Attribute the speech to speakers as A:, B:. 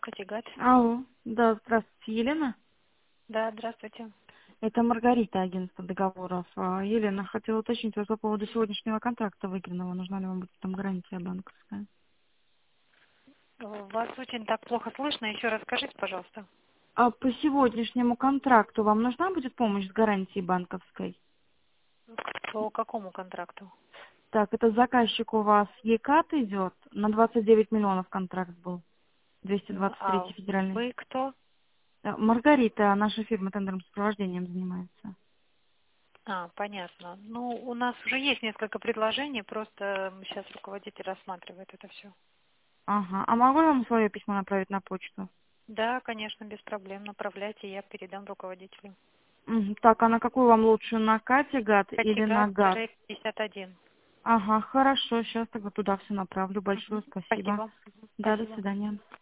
A: Категат.
B: Алло, да, здравствуйте, Елена.
A: Да, здравствуйте.
B: Это Маргарита, агентство договоров. Елена, хотела уточнить вас по поводу сегодняшнего контракта выигранного. Нужна ли вам будет там гарантия банковская?
A: Вас очень так плохо слышно. Еще раз скажите, пожалуйста.
B: А по сегодняшнему контракту вам нужна будет помощь с гарантией банковской?
A: По какому контракту?
B: Так, это заказчик у вас ЕКАТ идет, на 29 миллионов контракт был,
A: А
B: 223 федеральный.
A: вы кто?
B: Маргарита, наша фирма тендерным сопровождением занимается.
A: Понятно. Ну, у нас уже есть несколько предложений, просто сейчас руководитель рассматривает это все.
B: Ага, а могу я вам свое письмо направить на почту?
A: Да, конечно, без проблем. Направляйте, я передам руководителю.
B: Мгм. Так, а на какую вам лучше, на Категат или на ГАТ?
A: Категат-51.
B: Ага, хорошо, сейчас тогда туда все направлю. Большое спасибо.
A: Спасибо.
B: Да, до
A: Спасибо.
B: свидания.